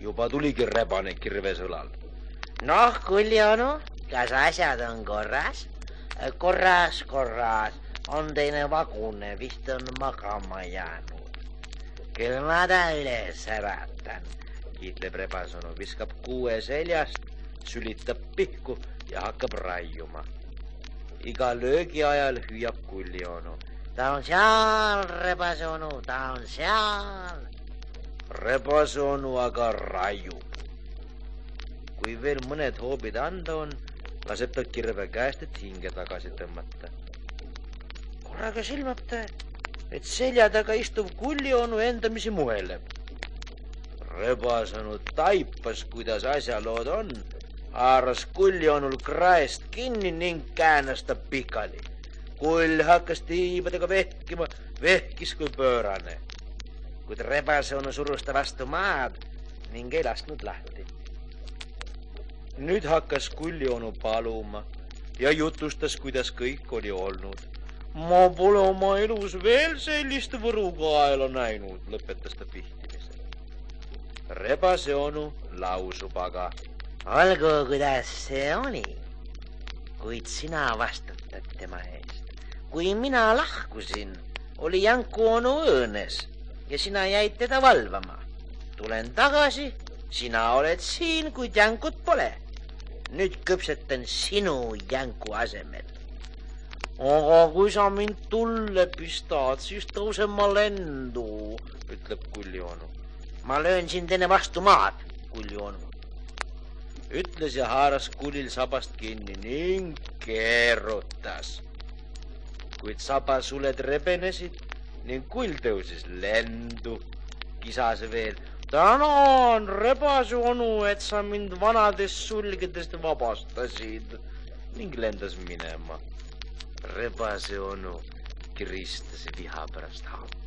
Juba tuligi rebane kirvesõlal. Noh, Kulli-onu, kas asjad on korras? Korras. On teine vagune, vist on magama jäänud. Küll ma ta üles äratan, kiitleb rebasonu, viskab kuue seljast, sülitab pihku ja hakkab raiuma. Iga löögi ajal hüüab Kulli-onu. Ta on seal, rebasonu, ta on seal. Rebasonu aga raiub. Kui veel mõned hoobid anda on, laseb ta kirve käest, et hinge tagasi tõmmata. Korraga silmab ta, et selja taga istuv Kulli-onu endamisi muheleb. Rebasonu taipas, kuidas asjalood on, haaras Kulli-onul kraest kinni ning käänas ta pikali. Kull hakkas tiibadega vehkima, vehkis kui pöörane. Kuid rebasonu surus ta vastu maad ning ei lasknud lahti. Nüüd hakkas Kulli-onu paluma ja jutustas, kuidas kõik oli olnud. Ma pole oma elus veel sellist võrukaela näinud, lõpetas ta pihtimise. Rebase-onu lausub aga. Olgu, kuidas see oli, kuid sina vastutad tema eest. Kui mina lahkusin, oli Janku-onu õõnes ja sina jäid teda valvama. Tulen tagasi, sina oled siin, kuid Jankut pole. Nüüd küpsetan sinu Janku asemel. Aga kui sa mind tulle pistad, siis tõuse ma lendu, ütleb Kulli-onu. Ma löön sind enne vastu maad, Kulli-onu. Ütles ja haaras Kullil sabast kinni ning keerutas. Kuid sabasuled rebenesid ning Kull tõusis lendu. Kisas veel. Tänan, rebase-onu, et sa mind vanadest sulgedest vabastasid ning lendas minema. Rebase-onu kiristas viha pärast haavu.